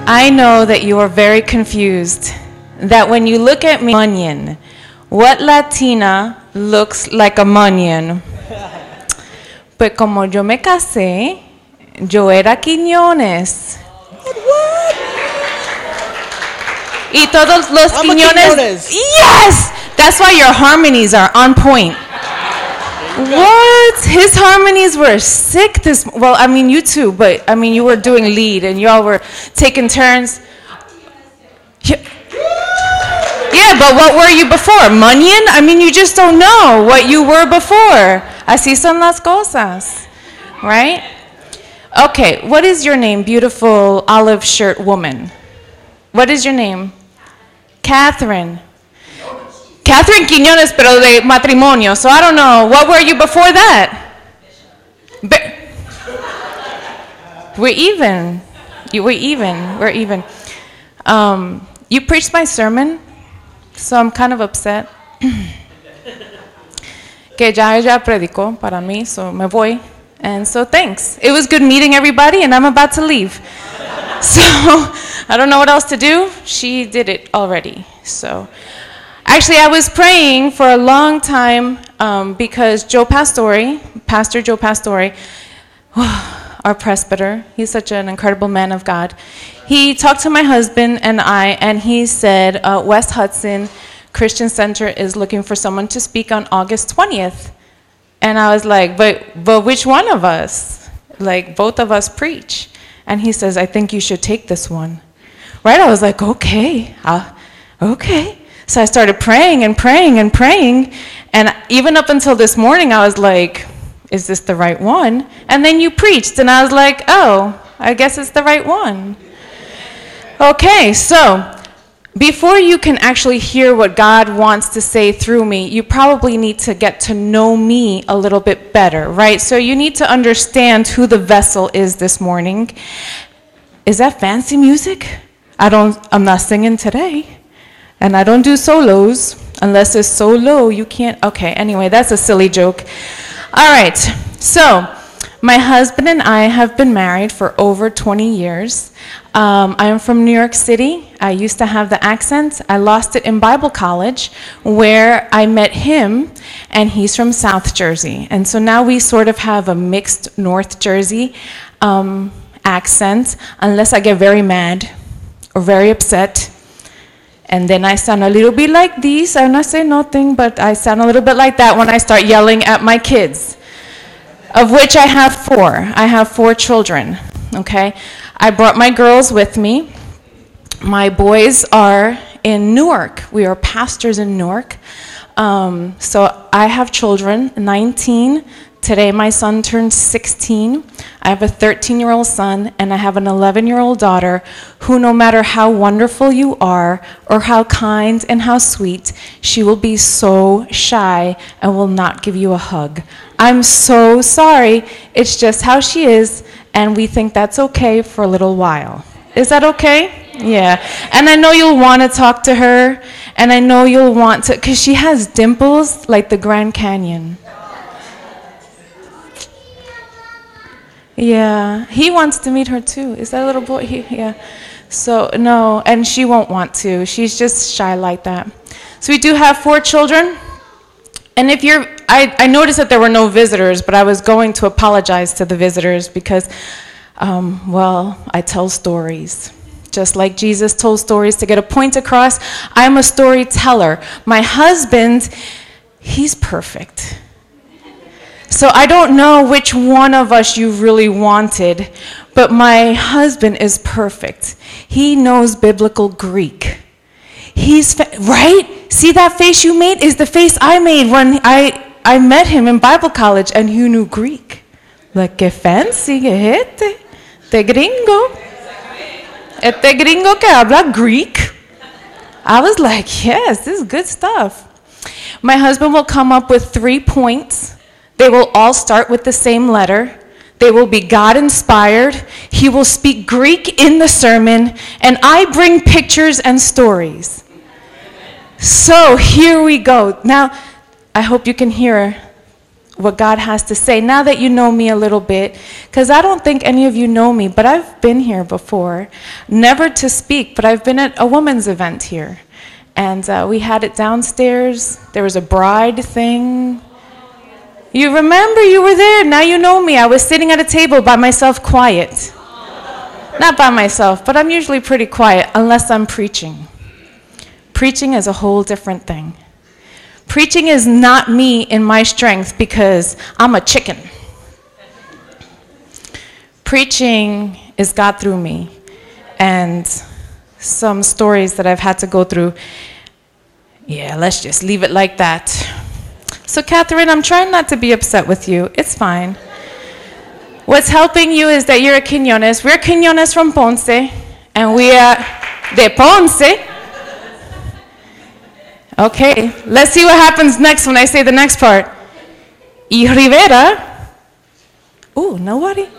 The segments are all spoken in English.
I know that you are very confused. That when you look at me, onion, what Latina looks like a onion? Pues como yo me casé, yo era Quiñones. Y todos los Quiñones. Yes! That's why your harmonies are on point. What? His harmonies were sick well, I mean, you too, but I mean, you were doing lead and y'all were taking turns. Yeah, but what were you before? Munyon? I mean, you just don't know what you were before. Así son las cosas, right? Okay, what is your name, beautiful olive shirt woman? What is your name? Catherine. Catherine Quiñones, pero de matrimonio. So I don't know. What were you before that? We're even. We're even. You preached my sermon, so I'm kind of upset. Que ya ella predicó para mí, so me voy. And so thanks. It was good meeting everybody, and I'm about to leave. So I don't know what else to do. She did it already. So actually, I was praying for a long time because Pastor Joe Pastore, our presbyter, he's such an incredible man of God. He talked to my husband and I, and he said, West Hudson Christian Center is looking for someone to speak on August 20th. And I was like, but which one of us? Like, both of us preach. And he says, I think you should take this one. Right? I was like, okay. So I started praying and praying and praying. And even up until this morning, I was like, is this the right one? And then you preached, and I was like, oh, I guess it's the right one. Okay, so before you can actually hear what God wants to say through me, you probably need to get to know me a little bit better, right? So you need to understand who the vessel is this morning. Is that fancy music? I'm not singing today. And I don't do solos. Unless it's so low, you can't. Okay, anyway, that's a silly joke. All right, so my husband and I have been married for over 20 years. I am from New York City. I used to have the accent. I lost it in Bible college, where I met him, and he's from South Jersey. And so now we sort of have a mixed North Jersey accent, unless I get very mad or very upset. And then I sound a little bit like this. I'm not saying nothing, but I sound a little bit like that when I start yelling at my kids, of which I have 4. I have 4 children, okay? I brought my girls with me. My boys are in Newark. We are pastors in Newark. So I have children, 19. Today my son turned 16. I have a 13-year-old son, and I have an 11-year-old daughter who, no matter how wonderful you are or how kind and how sweet, she will be so shy and will not give you a hug. I'm so sorry. It's just how she is, and we think that's okay for a little while. Is that okay? Yeah. And I know you'll want to talk to her, and I know you'll want to, because she has dimples like the Grand Canyon. Yeah, he wants to meet her too. Is that a little boy? Yeah. So, no, and she won't want to. She's just shy like that. So we do have 4 children. And if I noticed that there were no visitors, but I was going to apologize to the visitors because, I tell stories. Just like Jesus told stories to get a point across, I'm a storyteller. My husband, he's perfect. So I don't know which one of us you really wanted, but my husband is perfect. He knows biblical Greek. Right? See that face you made is the face I made when I met him in Bible college, and you knew Greek. Like, que fancy, que este gringo. Este gringo que habla Greek. I was like, yes, this is good stuff. My husband will come up with 3 points. They will all start with the same letter. They will be God-inspired. He will speak Greek in the sermon, and I bring pictures and stories. So here we go. Now, I hope you can hear what God has to say, now that you know me a little bit, because I don't think any of you know me, but I've been here before. Never to speak, but I've been at a women's event here. And we had it downstairs. There was a bride thing. You remember, you were there. Now you know me. I was sitting at a table by myself, quiet. Not by myself, but I'm usually pretty quiet unless I'm preaching. Preaching is a whole different thing. Preaching is not me in my strength because I'm a chicken. Preaching is God through me. And some stories that I've had to go through, yeah, let's just leave it like that. So Catherine, I'm trying not to be upset with you. It's fine. What's helping you is that you're a Quiñones. We're Quiñones from Ponce, and we are de Ponce. Okay, let's see what happens next when I say the next part. Y Rivera. Ooh, nobody?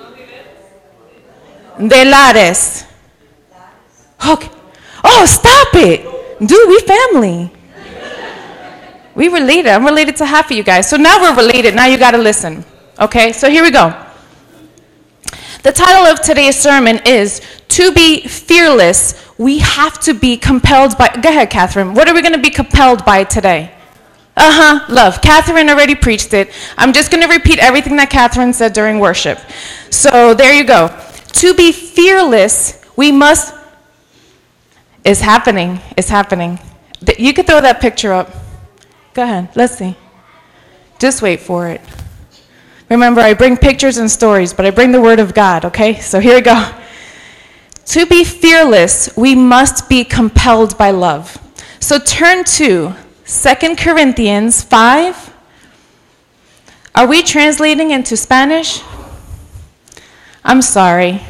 De Lares. Okay. Oh, stop it. Dude, we family. We related. I'm related to half of you guys. So now we're related. Now you got to listen. Okay, so here we go. The title of today's sermon is To Be Fearless, We Have to Be Compelled By... Go ahead, Catherine. What are we going to be compelled by today? Love. Catherine already preached it. I'm just going to repeat everything that Catherine said during worship. So there you go. To be fearless, we must... It's happening. It's happening. You could throw that picture up. Go ahead. Let's see. Just wait for it. Remember, I bring pictures and stories, but I bring the Word of God, okay? So here we go. To be fearless, we must be compelled by love. So turn to 2 Corinthians 5. Are we translating into Spanish? I'm sorry.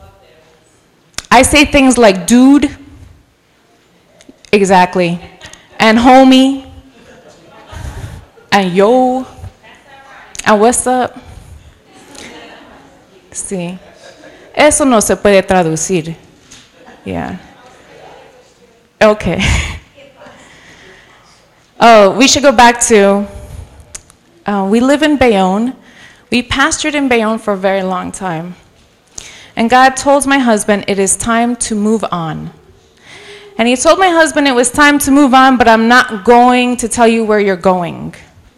I say things like dude. Exactly. And homie. And yo. And what's up? Sí. Eso no se puede traducir. Yeah. Okay. Oh, we should go back to, we live in Bayonne. We pastored in Bayonne for a very long time. And God told my husband, it is time to move on. And he told my husband it was time to move on, but I'm not going to tell you where you're going.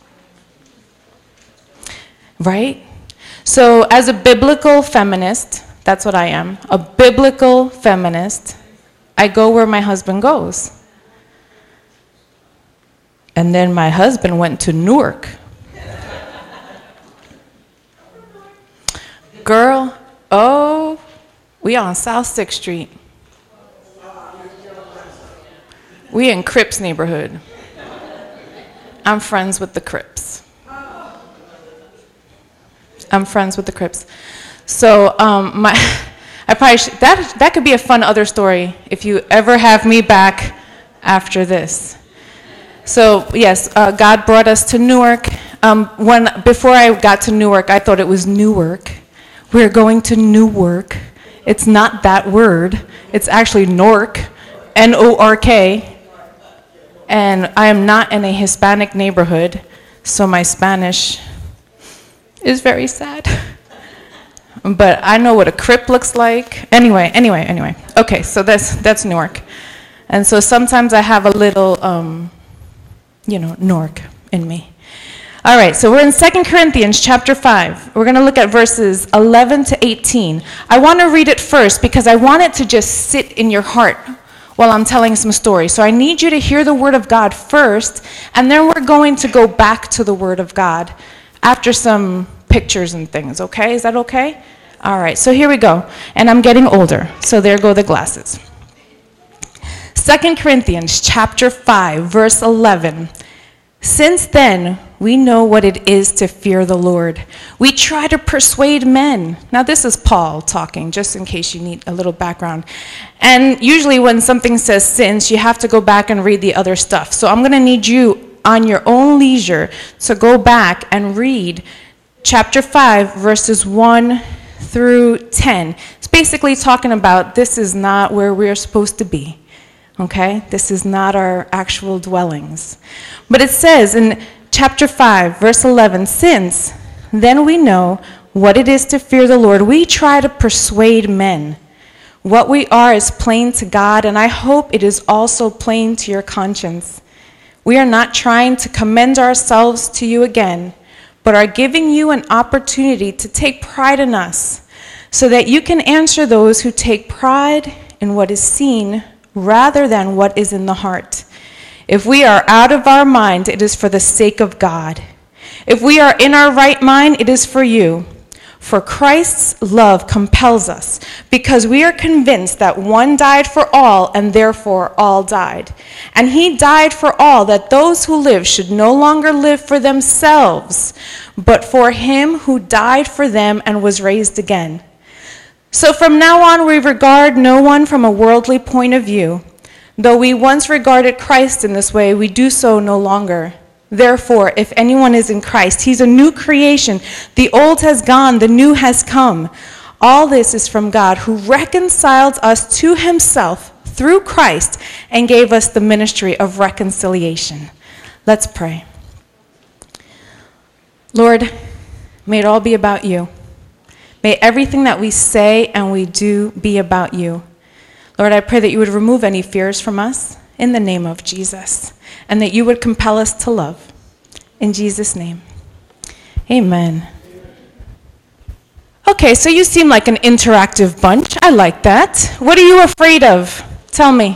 Right? So as a biblical feminist, that's what I am, a biblical feminist, I go where my husband goes. And then my husband went to Newark. Girl, oh, we on South 6th Street. We in Crips neighborhood. I'm friends with the Crips. I'm friends with the Crips. So I probably should, that could be a fun other story if you ever have me back after this. So yes, God brought us to Newark. Before I got to Newark, I thought it was Newark. We're going to Newark. It's not that word. It's actually Nork, N-O-R-K. And I am not in a Hispanic neighborhood, so my Spanish is very sad. But I know what a Crip looks like. Anyway. Okay, so that's Newark. And so sometimes I have a little, Newark in me. All right, so we're in 2 Corinthians chapter 5. We're going to look at verses 11 to 18. I want to read it first because I want it to just sit in your heart while I'm telling some stories. So I need you to hear the Word of God first, and then we're going to go back to the Word of God after some pictures and things, okay? Is that okay? All right, so here we go. And I'm getting older, so there go the glasses. 2 Corinthians chapter 5, verse 11. Since then, we know what it is to fear the Lord. We try to persuade men. Now, this is Paul talking, just in case you need a little background. And usually when something says since, you have to go back and read the other stuff. So I'm going to need you on your own leisure to go back and read chapter 5, verses 1 through 10. It's basically talking about this is not where we're supposed to be. Okay? This is not our actual dwellings. But it says in chapter 5, verse 11, since then we know what it is to fear the Lord, we try to persuade men. What we are is plain to God, and I hope it is also plain to your conscience. We are not trying to commend ourselves to you again, but are giving you an opportunity to take pride in us, so that you can answer those who take pride in what is seen rather than what is in the heart. If we are out of our mind, it is for the sake of God. If we are in our right mind, it is for you. For Christ's love compels us, because we are convinced that one died for all, and therefore all died. And he died for all, that those who live should no longer live for themselves, but for him who died for them and was raised again. So from now on, we regard no one from a worldly point of view. Though we once regarded Christ in this way, we do so no longer. Therefore, if anyone is in Christ, he's a new creation. The old has gone, the new has come. All this is from God, who reconciled us to himself through Christ and gave us the ministry of reconciliation. Let's pray. Lord, may it all be about you. May everything that we say and we do be about you. Lord, I pray that you would remove any fears from us in the name of Jesus, and that you would compel us to love. In Jesus' name, amen. Okay, so you seem like an interactive bunch. I like that. What are you afraid of? Tell me.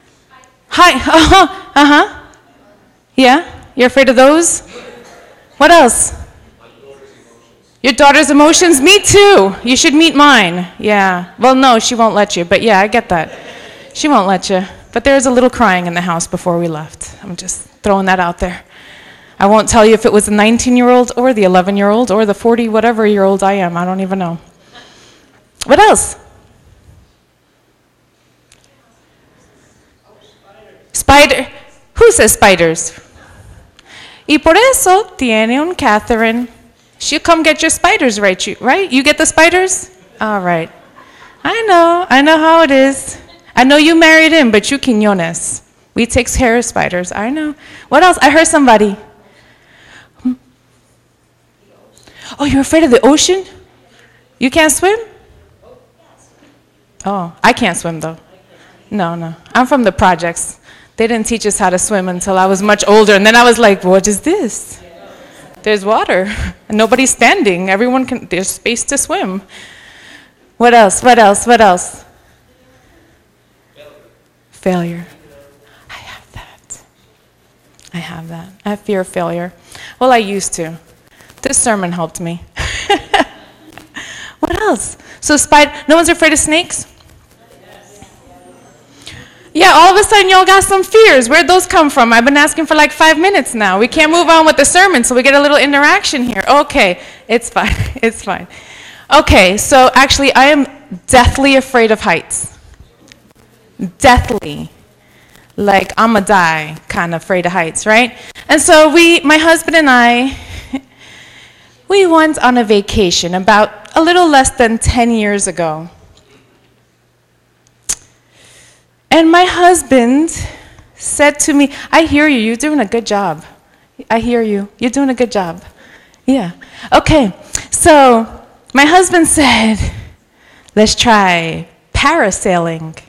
Hi. Yeah? You're afraid of those? What else? Your daughter's emotions? Me too. You should meet mine. Yeah. Well, no, she won't let you, but yeah, I get that. She won't let you. But there was a little crying in the house before we left. I'm just throwing that out there. I won't tell you if it was the 19-year-old or the 11-year-old or the 40-whatever-year-old I am. I don't even know. What else? Spider. Who says spiders? Y por eso tiene un Catherine. She'll come get your spiders, right? You get the spiders? All right. I know how it is. I know you married him, but you Quiñones. We take care of spiders. I know. What else? I heard somebody. Oh, you're afraid of the ocean? You can't swim? Oh, I can't swim, though. No. I'm from the projects. They didn't teach us how to swim until I was much older, and then I was like, what is this? There's water, and nobody's standing. There's space to swim. What else? Failure. I have that. I have fear of failure. Well, I used to. This sermon helped me. What else? So no one's afraid of snakes? Yeah, all of a sudden y'all got some fears. Where'd those come from? I've been asking for like 5 minutes now. We can't move on with the sermon, so we get a little interaction here. Okay, it's fine. Okay, so actually I am deathly afraid of heights. Deathly. Like I'ma die kind of afraid of heights, right? And so my husband and I, we went on a vacation about a little less than 10 years ago. And my husband said to me, I hear you, you're doing a good job. I hear you, you're doing a good job. Yeah. Okay, so my husband said, let's try parasailing.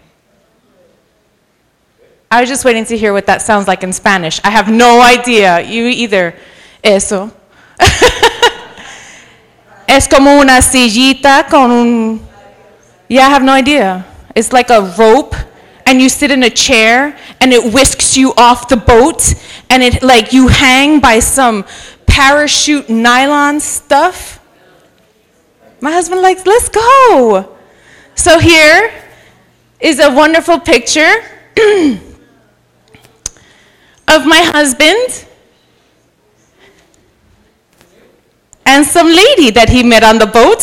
I was just waiting to hear what that sounds like in Spanish. I have no idea. You either. Eso. Es como una sillita con un... Yeah, I have no idea. It's like a rope, and you sit in a chair, and it whisks you off the boat, and it like you hang by some parachute nylon stuff. My husband likes, let's go. So here is a wonderful picture of my husband and some lady that he met on the boat.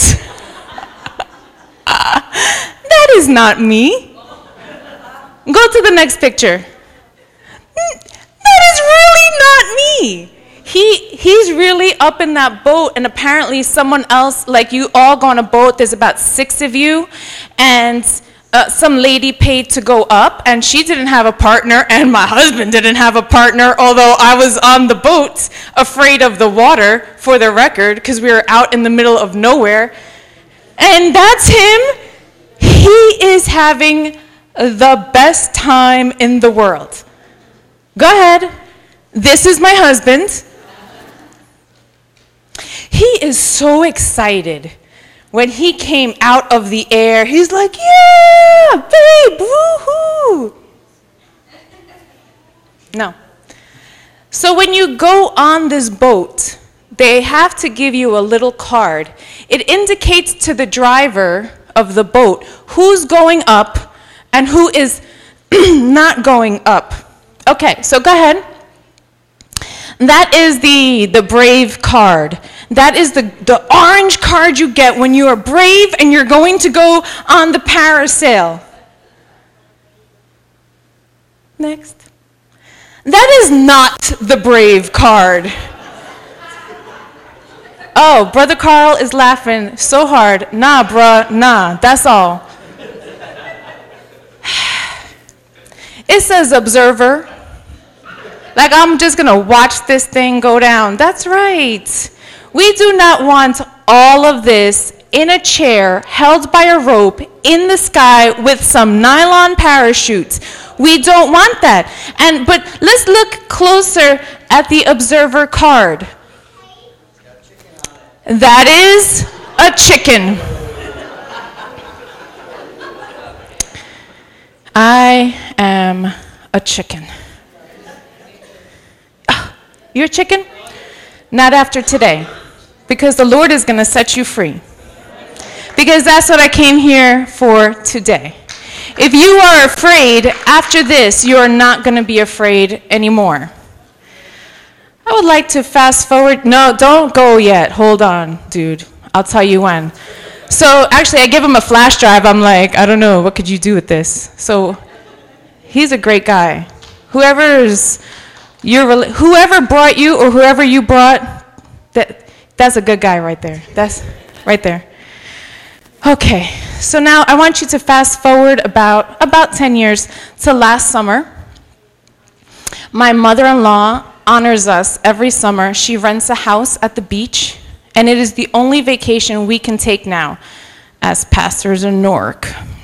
That is not me. Go to the next picture. That is really not me. He's really up in that boat, and apparently someone else, like you all go on a boat, there's about 6 of you, and some lady paid to go up, and she didn't have a partner, and my husband didn't have a partner, although I was on the boat, afraid of the water, for the record, because we were out in the middle of nowhere. And that's him. He is having the best time in the world. Go ahead. This is my husband. He is so excited. When he came out of the air, he's like, yeah, babe, woohoo. No. So when you go on this boat, they have to give you a little card. It indicates to the driver of the boat who's going up and who is not going up. Okay, so go ahead. That is the brave card. That is the orange card you get when you are brave and you're going to go on the parasail. Next. That is not the brave card. Oh, Brother Carl is laughing so hard. Nah, bruh, nah, that's all. It says observer. Like I'm just going to watch this thing go down. That's right. We do not want all of this in a chair held by a rope in the sky with some nylon parachutes. We don't want that. But let's look closer at the observer card. That is a chicken. I am a chicken. You're a chicken? Not after today. Because the Lord is going to set you free. Because that's what I came here for today. If you are afraid, after this, you are not going to be afraid anymore. I would like to fast forward. No, don't go yet. Hold on, dude. I'll tell you when. So actually, I give him a flash drive. I'm like, I don't know. What could you do with this? So he's a great guy. Whoever brought you or whoever you brought, that's a good guy right there. That's right there. Okay, so now I want you to fast forward about 10 years to last summer. My mother-in-law honors us every summer. She rents a house at the beach, and it is the only vacation we can take now as pastors in Newark.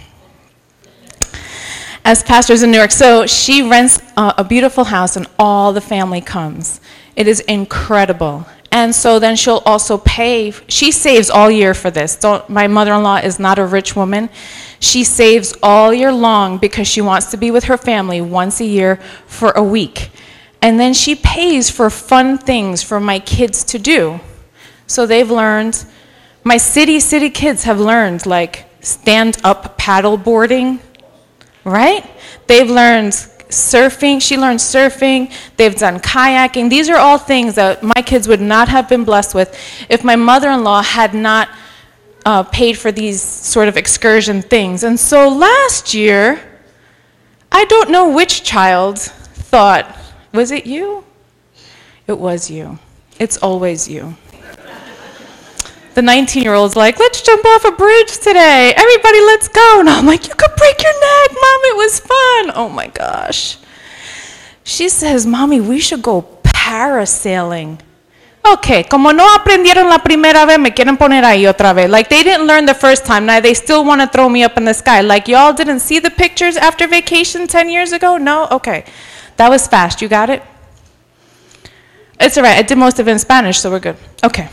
So she rents a beautiful house, and all the family comes. It is incredible. And so then she'll also pay. She saves all year for this. My mother-in-law is not a rich woman. She saves all year long because she wants to be with her family once a year for a week. And then she pays for fun things for my kids to do. So they've learned, my city kids have learned like stand-up paddle boarding, right? They've learned surfing. She learned surfing. They've done kayaking. These are all things that my kids would not have been blessed with if my mother-in-law had not paid for these sort of excursion things. And so last year, I don't know which child thought, was it you? It was you. It's always you. The 19-year-old's like, let's jump off a bridge today. Everybody, let's go. And I'm like, you could break your neck, Mom. It was fun. Oh, my gosh. She says, Mommy, we should go parasailing. Okay, como no aprendieron la primera vez, me quieren poner ahí otra vez. Like, they didn't learn the first time. Now they still want to throw me up in the sky. Like, y'all didn't see the pictures after vacation 10 years ago? No? Okay. That was fast. You got it? It's all right. I did most of it in Spanish, so we're good. Okay.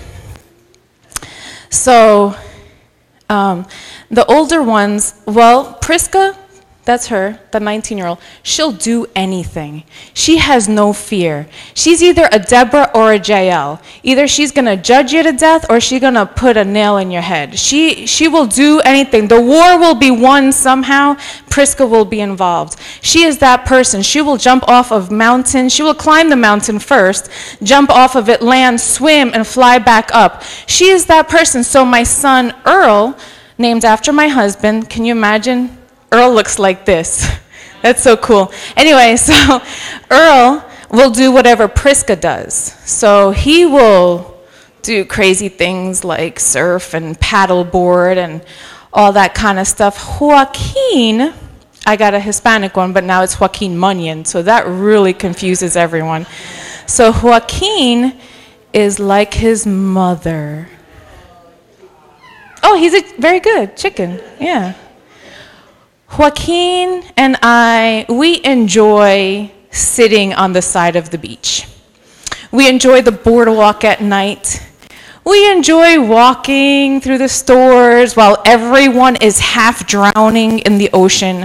So the older ones, well, Priska, that's her, the 19-year-old, she'll do anything. She has no fear. She's either a Deborah or a Jael. Either she's going to judge you to death or she's going to put a nail in your head. She will do anything. The war will be won somehow. Priska will be involved. She is that person. She will jump off of mountains. She will climb the mountain first, jump off of it, land, swim, and fly back up. She is that person. So my son, Earl, named after my husband, can you imagine? Earl looks like this. That's so cool. Anyway, so Earl will do whatever Priska does. So he will do crazy things like surf and paddleboard and all that kind of stuff. Joaquin, I got a Hispanic one, but now it's Joaquin Munyon, so that really confuses everyone. So Joaquin is like his mother. Oh, he's very good. Chicken, yeah. Joaquin and I, we enjoy sitting on the side of the beach. We enjoy the boardwalk at night. We enjoy walking through the stores while everyone is half drowning in the ocean.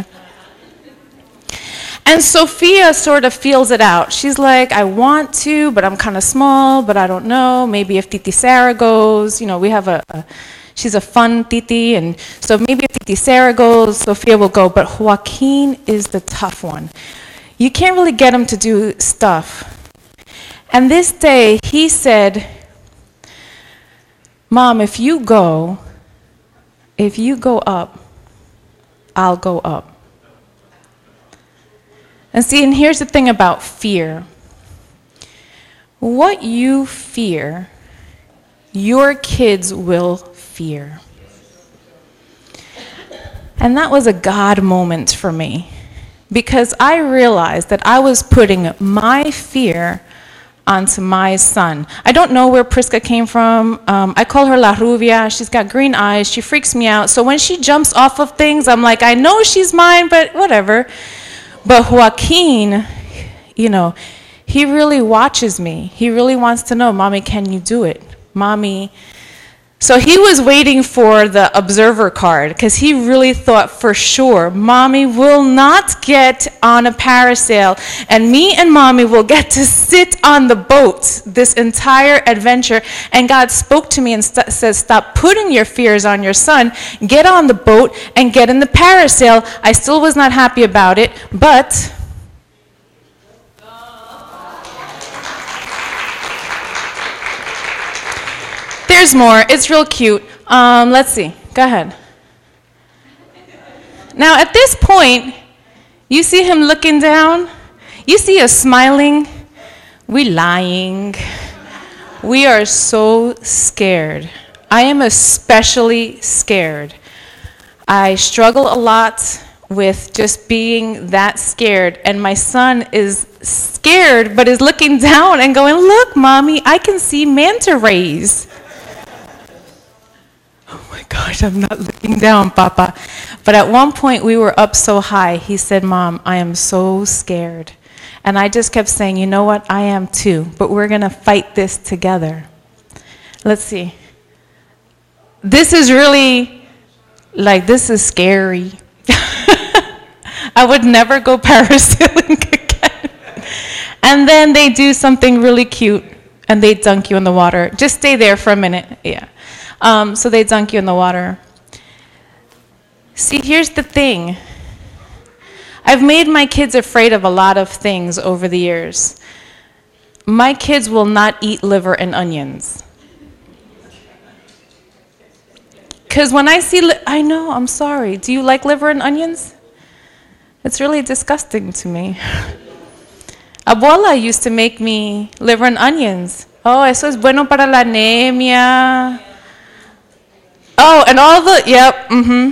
And Sophia sort of feels it out. She's like, I want to, but I'm kind of small, but I don't know. Maybe if Titi Sarah goes, we have she's a fun Titi, and so maybe if Titi Sarah goes, Sophia will go. But Joaquin is the tough one. You can't really get him to do stuff. And this day, he said, Mom, if you go up, I'll go up. And see, and here's the thing about fear. What you fear, your kids will fear. And that was a God moment for me, because I realized that I was putting my fear onto my son. I don't know where Prisca came from. I call her La Rubia. She's got green eyes. She freaks me out. So when she jumps off of things, I'm like, I know she's mine, but whatever. But Joaquin, he really watches me. He really wants to know, Mommy, can you do it? Mommy. So he was waiting for the observer card because he really thought for sure, Mommy will not get on a parasail, and me and Mommy will get to sit on the boat this entire adventure. And God spoke to me and says, stop putting your fears on your son. Get on the boat and get in the parasail. I still was not happy about it, but there's more. It's real cute. Let's see. Go ahead. Now, at this point, you see him looking down. You see us smiling. We lying. We are so scared. I am especially scared. I struggle a lot with just being that scared. And my son is scared, but is looking down and going, look, Mommy, I can see manta rays. Oh my gosh, I'm not looking down, Papa. But at one point we were up so high, he said, Mom, I am so scared. And I just kept saying, you know what, I am too, but we're going to fight this together. Let's see. This is really, this is scary. I would never go parasailing again. And then they do something really cute, and they dunk you in the water. Just stay there for a minute, yeah. So they dunk you in the water. See, here's the thing. I've made my kids afraid of a lot of things over the years. My kids will not eat liver and onions. Because when I see, I know, I'm sorry. Do you like liver and onions? It's really disgusting to me. Abuela used to make me liver and onions. Oh, eso es bueno para la anemia. Oh, and all the, yep,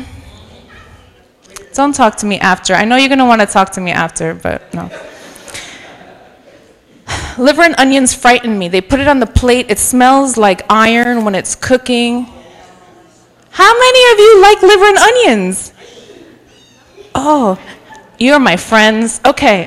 Don't talk to me after. I know you're going to want to talk to me after, but no. Liver and onions frighten me. They put it on the plate. It smells like iron when it's cooking. How many of you like liver and onions? Oh, you're my friends. Okay.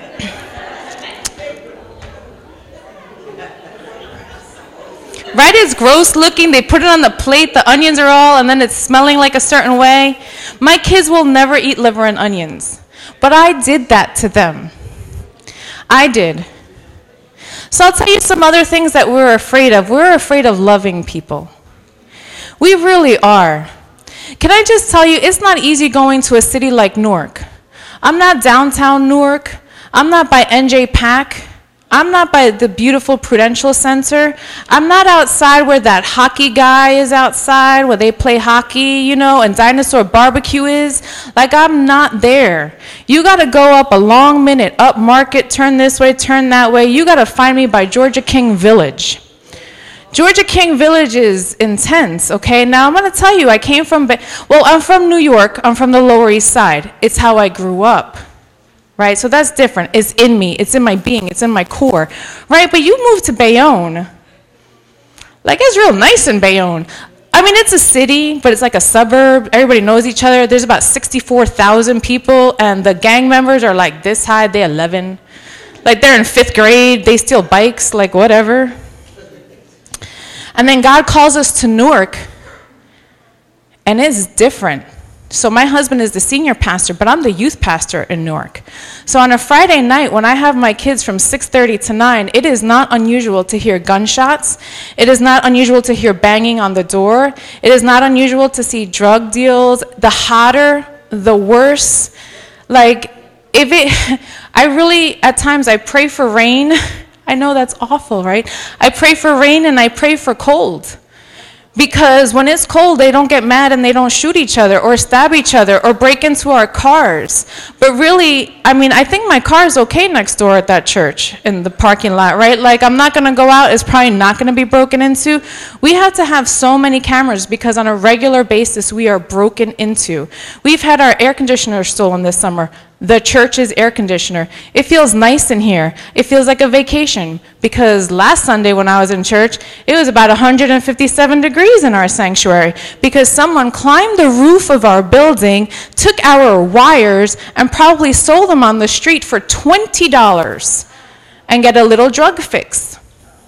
Right, it's gross looking. They put it on the plate. The onions are all, and then it's smelling like a certain way. My kids will never eat liver and onions. But I did that to them. I did. So I'll tell you some other things that we're afraid of. We're afraid of loving people. We really are. Can I just tell you, it's not easy going to a city like Newark. I'm not downtown Newark. I'm not by NJ Pack. I'm not by the beautiful Prudential Center. I'm not outside where that hockey guy is outside, where they play hockey, and Dinosaur Barbecue is. I'm not there. You got to go up a long minute, up Market, turn this way, turn that way. You got to find me by Georgia King Village. Georgia King Village is intense, okay? Now I'm going to tell you, I'm from New York. I'm from the Lower East Side. It's how I grew up, right? So that's different. It's in me. It's in my being. It's in my core, right? But you moved to Bayonne. Like, it's real nice in Bayonne. I mean, it's a city, but it's like a suburb. Everybody knows each other. There's about 64,000 people, and the gang members are like this high. They're 11. Like, they're in 5th grade. They steal bikes, like, whatever. And then God calls us to Newark, and it's different. So my husband is the senior pastor, but I'm the youth pastor in Newark. So on a Friday night, when I have my kids from 6:30 to 9, it is not unusual to hear gunshots. It is not unusual to hear banging on the door. It is not unusual to see drug deals. The hotter, the worse. Like, at times I pray for rain. I know that's awful, right? I pray for rain and I pray for cold. Because when it's cold, they don't get mad and they don't shoot each other or stab each other or break into our cars. But really, I mean, I think my car is okay next door at that church in the parking lot, right? Like, I'm not going to go out. It's probably not going to be broken into. We have to have so many cameras because on a regular basis, we are broken into. We've had our air conditioner stolen this summer. The church's air conditioner. It feels nice in here. It feels like a vacation because last Sunday when I was in church, it was about 157 degrees in our sanctuary because someone climbed the roof of our building, took our wires, and probably sold them on the street for $20 and get a little drug fix.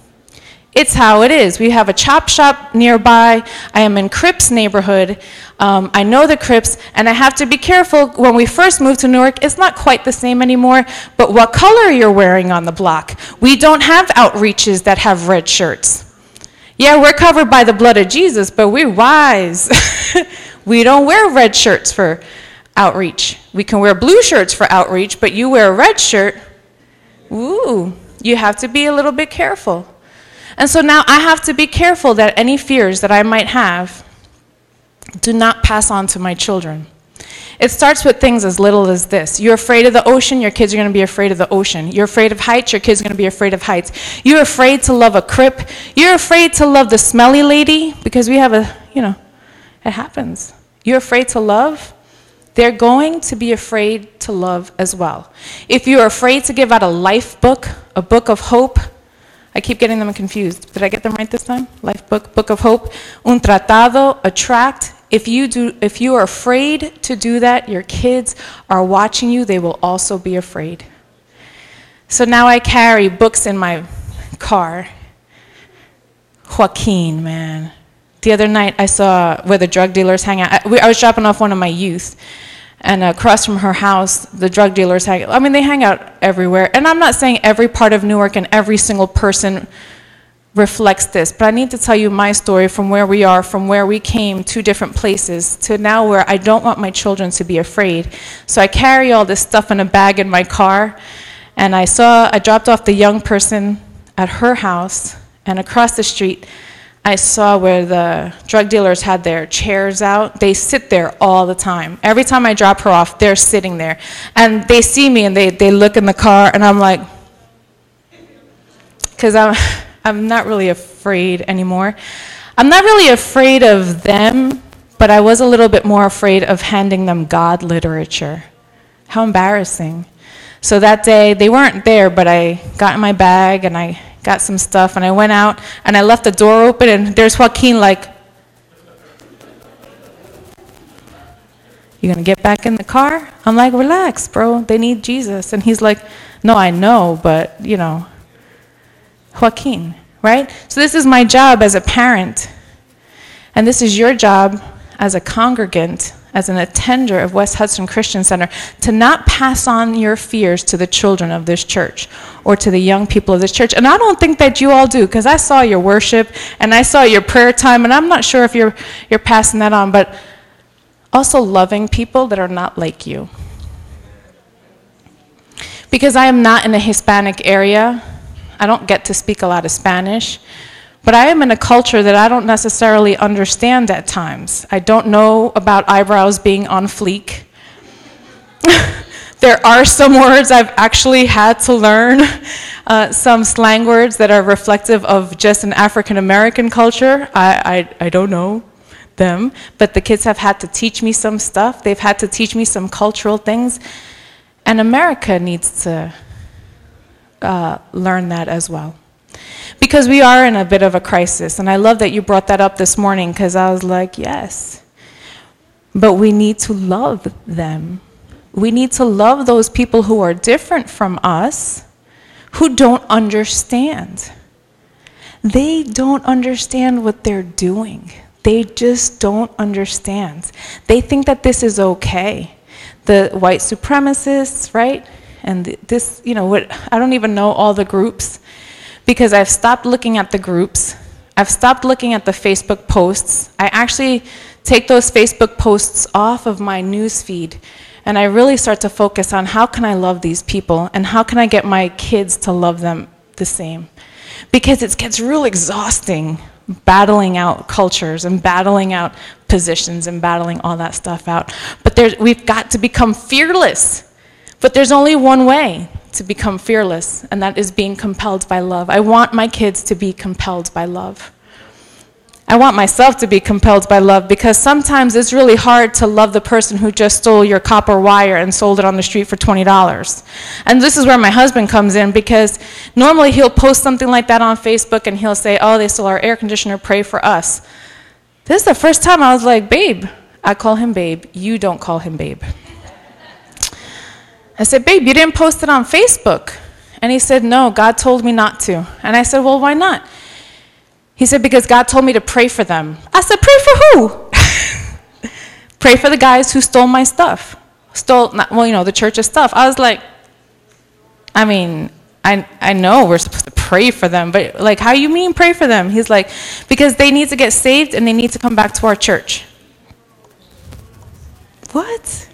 It's how it is. We have a chop shop nearby. I am in Crips neighborhood. I know the Crips, and I have to be careful. When we first moved to Newark, it's not quite the same anymore, but what color you're wearing on the block. We don't have outreaches that have red shirts. Yeah, we're covered by the blood of Jesus, but we're wise. We don't wear red shirts for outreach. We can wear blue shirts for outreach, but you wear a red shirt, ooh, you have to be a little bit careful. And so now I have to be careful that any fears that I might have do not pass on to my children. It starts with things as little as this. You're afraid of the ocean, your kids are going to be afraid of the ocean. You're afraid of heights, your kids are going to be afraid of heights. You're afraid to love a Crip. You're afraid to love the smelly lady because we have it happens. You're afraid to love. They're going to be afraid to love as well. If you're afraid to give out a life book, a book of hope, I keep getting them confused. Did I get them right this time? Life book, book of hope, un tratado, a tract. If you are afraid to do that, your kids are watching you, they will also be afraid. So now I carry books in my car. Joaquin, man. The other night I saw where the drug dealers hang out. I was dropping off one of my youth, and across from her house, the drug dealers hang out. I mean, they hang out everywhere. And I'm not saying every part of Newark and every single person reflects this, but I need to tell you my story from where we are, from where we came, 2 different places, to now where I don't want my children to be afraid. So I carry all this stuff in a bag in my car, and I dropped off the young person at her house, and across the street, I saw where the drug dealers had their chairs out. They sit there all the time. Every time I drop her off, they're sitting there. And they see me and they look in the car and I'm like, because I'm not really afraid anymore. I'm not really afraid of them, but I was a little bit more afraid of handing them God literature. How embarrassing. So that day, they weren't there, but I got in my bag and I got some stuff, and I went out, and I left the door open, and there's Joaquin like, you gonna get back in the car? I'm like, relax, bro, they need Jesus. And he's like, no, I know, but, Joaquin, right? So this is my job as a parent, and this is your job as a congregant, as an attender of West Hudson Christian Center, to not pass on your fears to the children of this church or to the young people of this church. And I don't think that you all do, because I saw your worship and I saw your prayer time, and I'm not sure if you're passing that on, but also loving people that are not like you. Because I am not in a Hispanic area, I don't get to speak a lot of Spanish, but I am in a culture that I don't necessarily understand at times. I don't know about eyebrows being on fleek. There are some words I've actually had to learn, some slang words that are reflective of just an African American culture. I don't know them, but the kids have had to teach me some stuff. They've had to teach me some cultural things, and America needs to learn that as well. Because we are in a bit of a crisis, and I love that you brought that up this morning, because I was like, yes. But we need to love them. We need to love those people who are different from us, who don't understand. They don't understand what they're doing. They just don't understand. They think that this is okay. The white supremacists, right? And this, I don't even know all the groups, because I've stopped looking at the groups. I've stopped looking at the Facebook posts. I actually take those Facebook posts off of my news feed, and I really start to focus on how can I love these people, and how can I get my kids to love them the same. Because it gets real exhausting battling out cultures and battling out positions and battling all that stuff out. But we've got to become fearless. But there's only one way to become fearless, and that is being compelled by love. I want my kids to be compelled by love. I want myself to be compelled by love, because sometimes it's really hard to love the person who just stole your copper wire and sold it on the street for $20. And this is where my husband comes in, because normally he'll post something like that on Facebook and he'll say, oh, they stole our air conditioner, pray for us. This is the first time I was like, babe. I call him babe. You don't call him babe. I said, babe, you didn't post it on Facebook. And he said, no, God told me not to. And I said, well, why not? He said, because God told me to pray for them. I said, pray for who? Pray for the guys who stole my stuff. The church's stuff. I was like, I know we're supposed to pray for them, but like, how you mean pray for them? He's like, because they need to get saved and they need to come back to our church. What?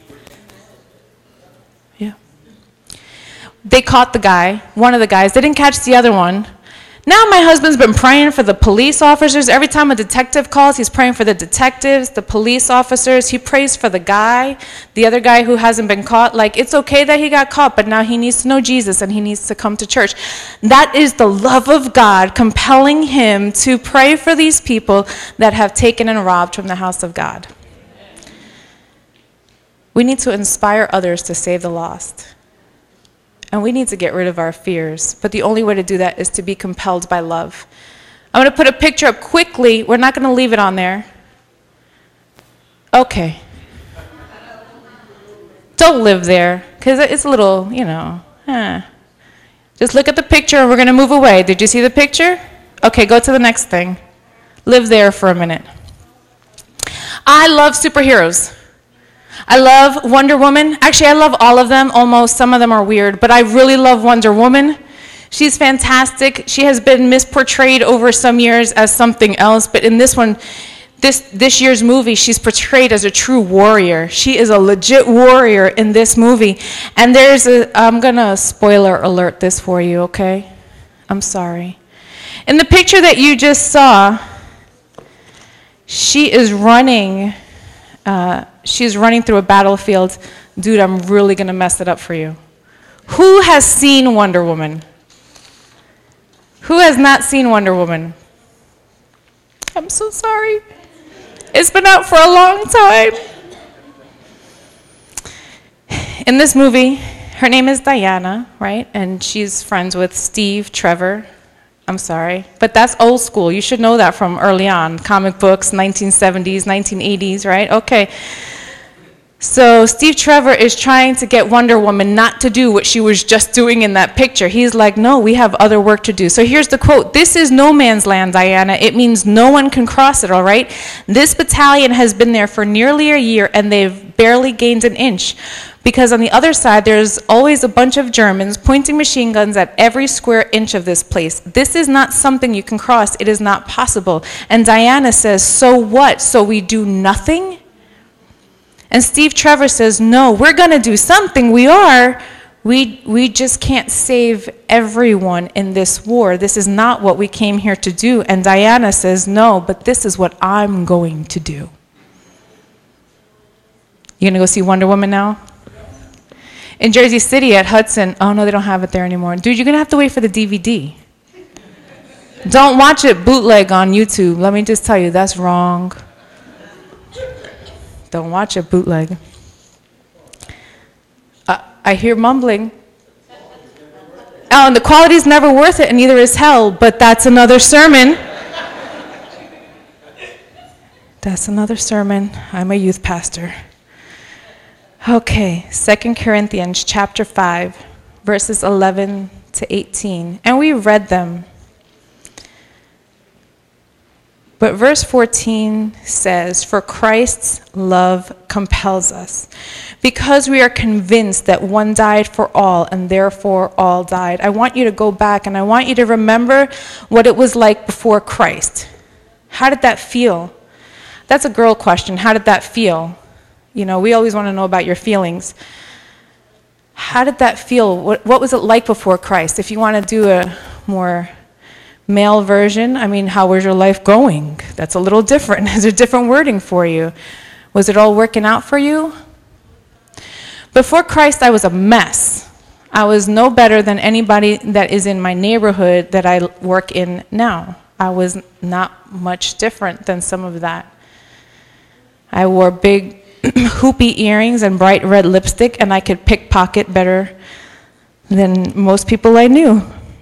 Yeah. They caught the guy, one of the guys. They didn't catch the other one. Now my husband's been praying for the police officers. Every time a detective calls, he's praying for the detectives, the police officers. He prays for the other guy who hasn't been caught. Like, it's okay that he got caught, but now he needs to know Jesus and he needs to come to church. That is the love of God compelling him to pray for these people that have taken and robbed from the house of God. We need to inspire others to save the lost. And we need to get rid of our fears. But the only way to do that is to be compelled by love. I'm going to put a picture up quickly. We're not going to leave it on there. Okay. Don't live there, because it's a little, Just look at the picture and we're going to move away. Did you see the picture? Okay, go to the next thing. Live there for a minute. I love superheroes. I love Wonder Woman. Actually, I love all of them, almost. Some of them are weird, but I really love Wonder Woman. She's fantastic. She has been misportrayed over some years as something else, but in this one, this year's movie, she's portrayed as a true warrior. She is a legit warrior in this movie. And I'm going to spoiler alert this for you, okay? I'm sorry. In the picture that you just saw, she is running. She's running through a battlefield. Dude, I'm really going to mess it up for you. Who has seen Wonder Woman? Who has not seen Wonder Woman? I'm so sorry. It's been out for a long time. In this movie, her name is Diana, right? And she's friends with Steve Trevor. I'm sorry, but that's old school. You should know that from early on. Comic books, 1970s, 1980s, right? Okay. So Steve Trevor is trying to get Wonder Woman not to do what she was just doing in that picture. He's like, no, we have other work to do. So here's the quote. This is no man's land, Diana. It means no one can cross it, all right? This battalion has been there for nearly a year, and they've barely gained an inch. Because on the other side, there's always a bunch of Germans pointing machine guns at every square inch of this place. This is not something you can cross. It is not possible. And Diana says, so what? So we do nothing? And Steve Trevor says, no, we're going to do something. We are. We just can't save everyone in this war. This is not what we came here to do. And Diana says, no, but this is what I'm going to do. You going to go see Wonder Woman now? In Jersey City at Hudson, oh no, they don't have it there anymore. Dude, you're going to have to wait for the DVD. Don't watch it bootleg on YouTube. Let me just tell you, that's wrong. Don't watch it bootleg. I hear mumbling. Oh, and the quality's never worth it, and neither is hell, but that's another sermon. That's another sermon. I'm a youth pastor. Okay, 2 Corinthians chapter 5, verses 11 to 18. And we read them. But verse 14 says, "For Christ's love compels us, because we are convinced that one died for all, and therefore all died." I want you to go back, and I want you to remember what it was like before Christ. How did that feel? That's a girl question. How did that feel? You know, we always want to know about your feelings. How did that feel? What was it like before Christ? If you want to do a more male version, I mean, how was your life going? That's a little different. There's a different wording for you. Was it all working out for you? Before Christ, I was a mess. I was no better than anybody that is in my neighborhood that I work in now. I was not much different than some of that. I wore big hoopy earrings and bright red lipstick, and I could pickpocket better than most people I knew.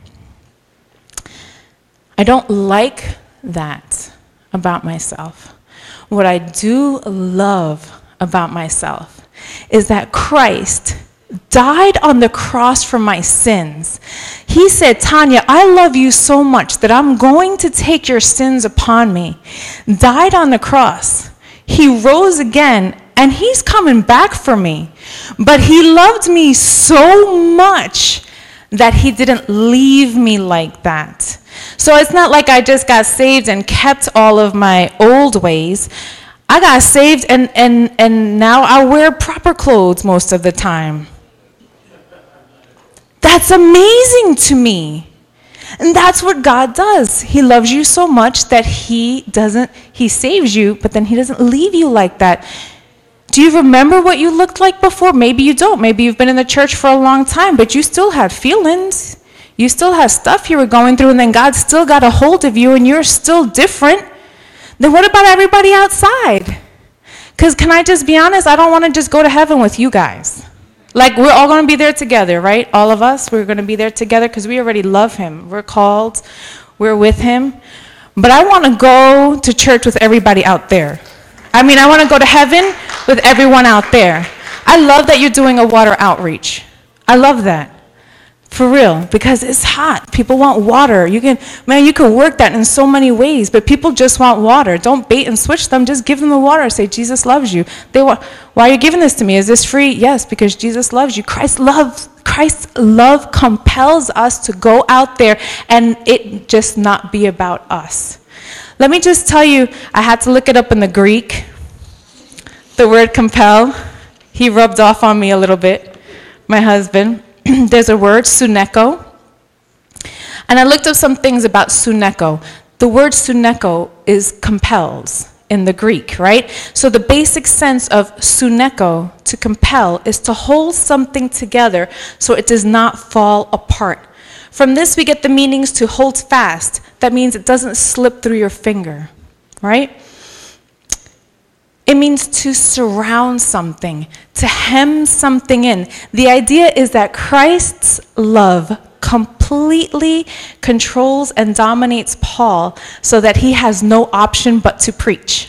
I don't like that about myself. What I do love about myself is that Christ died on the cross for my sins. He said, "Tanya, I love you so much that I'm going to take your sins upon me." Died on the cross. He rose again, and he's coming back for me. But he loved me so much that he didn't leave me like that. So it's not like I just got saved and kept all of my old ways. I got saved, and now I wear proper clothes most of the time. That's amazing to me. And that's what God does. He loves you so much that he saves you, but then he doesn't leave you like that. Do you remember what you looked like before? Maybe you don't. Maybe you've been in the church for a long time, but you still had feelings. You still had stuff you were going through, and then God still got a hold of you, and you're still different. Then what about everybody outside? Because can I just be honest? I don't want to just go to heaven with you guys. Like, we're all going to be there together, right? All of us, we're going to be there together because we already love him. We're called. We're with him. But I want to go to church with everybody out there. I mean, I want to go to heaven with everyone out there. I love that you're doing a water outreach. I love that. For real, because it's hot. People want water. You can work that in so many ways, but people just want water. Don't bait and switch them. Just give them the water. Say, Jesus loves you. Why are you giving this to me? Is this free? Yes, because Jesus loves you. Christ's love compels us to go out there and it just not be about us. Let me just tell you, I had to look it up in the Greek. The word compel, he rubbed off on me a little bit, my husband. There's a word, suneko. And I looked up some things about suneko. The word suneko is compels in the Greek, right? So the basic sense of suneko, to compel, is to hold something together so it does not fall apart. From this we get the meanings to hold fast. That means it doesn't slip through your finger, right? It means to surround something, to hem something in. The idea is that Christ's love completely controls and dominates Paul so that he has no option but to preach.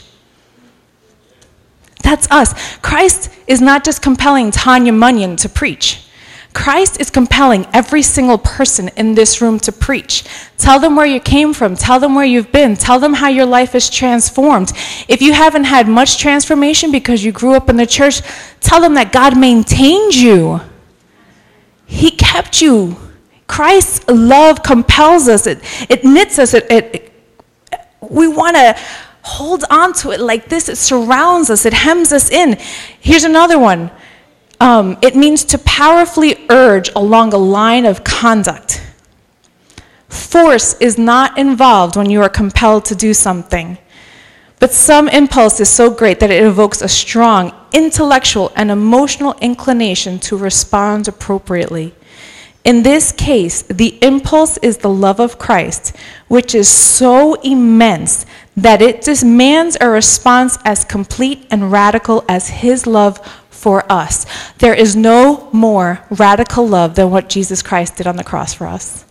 That's us. Christ is not just compelling Tanya Munyon to preach. Christ is compelling every single person in this room to preach. Tell them where you came from. Tell them where you've been. Tell them how your life is transformed. If you haven't had much transformation because you grew up in the church, tell them that God maintained you. He kept you. Christ's love compels us. It knits us. We want to hold on to it like this. It surrounds us. It hems us in. Here's another one. It means to powerfully urge along a line of conduct. Force is not involved when you are compelled to do something. But some impulse is so great that it evokes a strong intellectual and emotional inclination to respond appropriately. In this case, the impulse is the love of Christ, which is so immense that it demands a response as complete and radical as his love for us. There is no more radical love than what Jesus Christ did on the cross for us.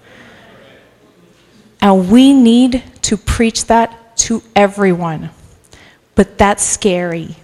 And we need to preach that to everyone. But that's scary.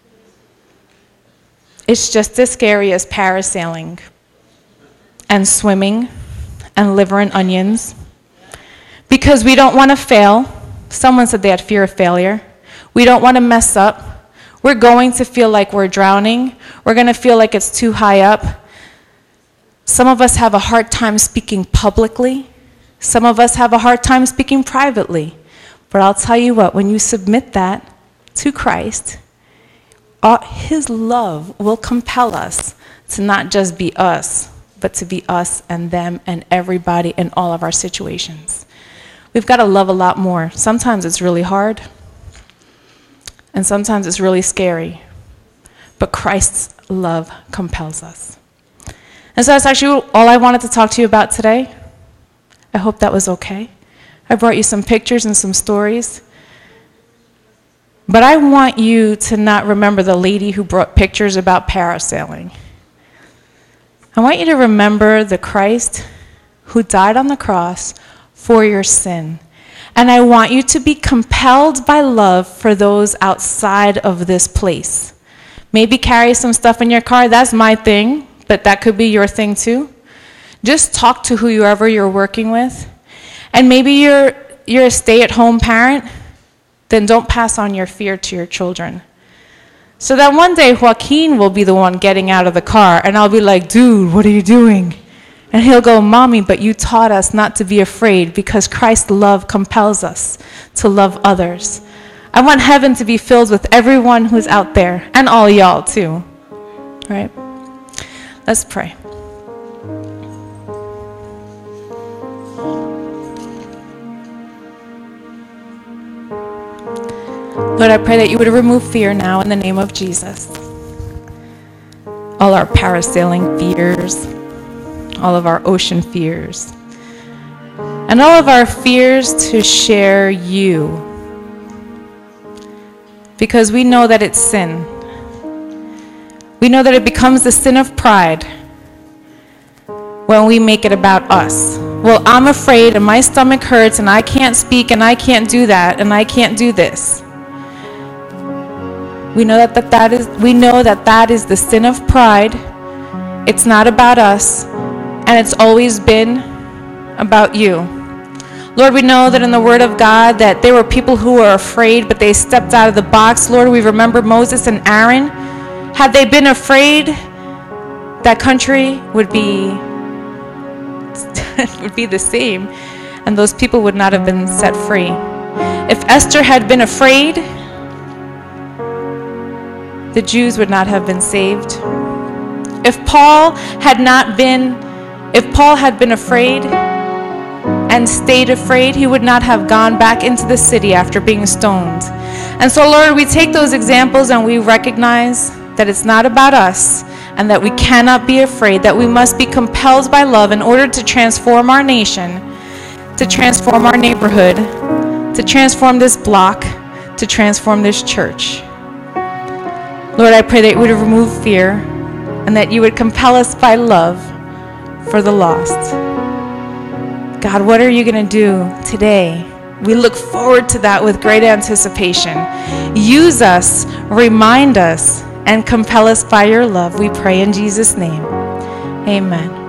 It's just as scary as parasailing and swimming and liver and onions. Because we don't want to fail. Someone said they had fear of failure. We don't want to mess up. We're going to feel like we're drowning. We're going to feel like it's too high up. Some of us have a hard time speaking publicly. Some of us have a hard time speaking privately. But I'll tell you what, when you submit that to Christ, his love will compel us to not just be us, but to be us and them and everybody in all of our situations. We've got to love a lot more. Sometimes it's really hard, and sometimes it's really scary. But Christ's love compels us. And so that's actually all I wanted to talk to you about today. I hope that was okay. I brought you some pictures and some stories. But I want you to not remember the lady who brought pictures about parasailing. I want you to remember the Christ who died on the cross for your sin. And I want you to be compelled by love for those outside of this place. Maybe carry some stuff in your car. That's my thing, but that could be your thing too. Just talk to whoever you're working with. And maybe you're a stay-at-home parent, then don't pass on your fear to your children. So that one day Joaquin will be the one getting out of the car, and I'll be like, dude, what are you doing? And he'll go, Mommy, but you taught us not to be afraid because Christ's love compels us to love others. I want heaven to be filled with everyone who's out there, and all y'all too. All right? Let's pray. Lord, I pray that you would remove fear now in the name of Jesus. All our parasailing fears, all of our ocean fears, and all of our fears to share you. Because we know that it's sin. We know that it becomes the sin of pride when we make it about us. Well, I'm afraid and my stomach hurts and I can't speak and I can't do that and I can't do this. We know that is the sin of pride. It's not about us, and it's always been about you. Lord, we know that in the Word of God that there were people who were afraid, but they stepped out of the box. Lord, we remember Moses and Aaron. Had they been afraid, that country would be the same, and those people would not have been set free. If Esther had been afraid, the Jews would not have been saved. If Paul had been afraid and stayed afraid, he would not have gone back into the city after being stoned. And so, Lord, we take those examples and we recognize that it's not about us and that we cannot be afraid, that we must be compelled by love in order to transform our nation, to transform our neighborhood, to transform this block, to transform this church. Lord, I pray that you would remove fear and that you would compel us by love for the lost. God, what are you going to do today? We look forward to that with great anticipation. Use us, remind us, and compel us by your love. We pray in Jesus' name. Amen.